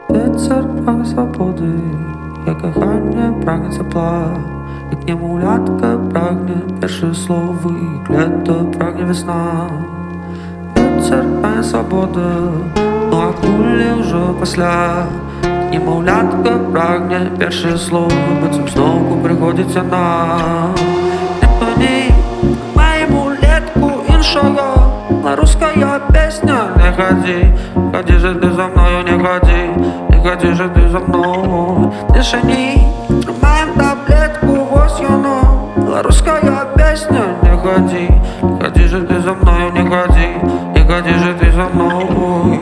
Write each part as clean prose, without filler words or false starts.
Ветер прагне свободы, я кохання прагне тепла, як немовлятка прагне перші слови, лето прагне весна. Ветер прагне свободи, ну а кулі вже після. Немовлятка прагне перші слови, бо знову приходиться нам. Не тоні, маємо летку іншого, русская песня. Не ходи, ходи же ты за мною, не ходи, не ходи же ты за мною. Не шани, тримаем таблетку, ось воно, русская песня. Не ходи, ходи же ты за мною, не ходи, не ходи же ты за мною.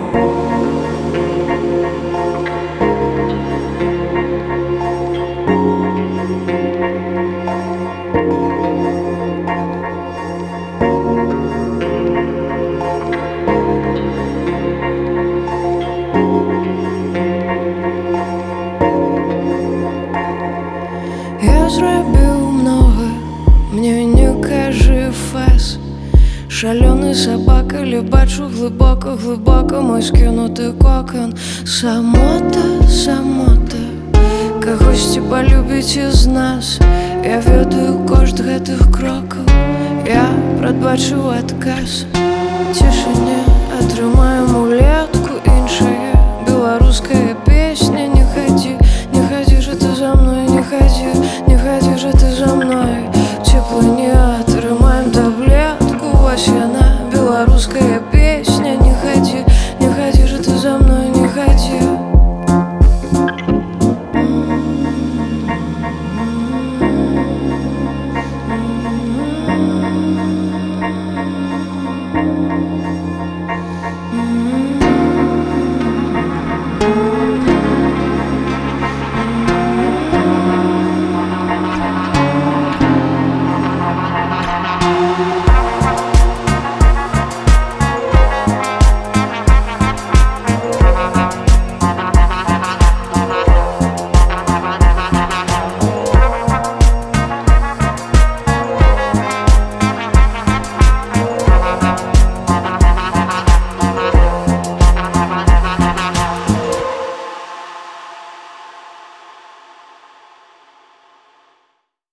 Я зробив много, мне не кажи фес. Шалений собака, бачу глибоко, глибоко мой скинутий кокон. Самота, самота, когось полюбить із нас. Я ведаю кошт гэтых крокаў, я прадбачу адказ. Цішыня, атрымаем улетку іншая беларуская песня. Не ходи, не ходи же ты за мной, не ходи, не ходи же ты за мной. Теплыне атрымаем таблетку, вось яна беларуская песня. Не ходи, не ходи же ты за мной, не ходи.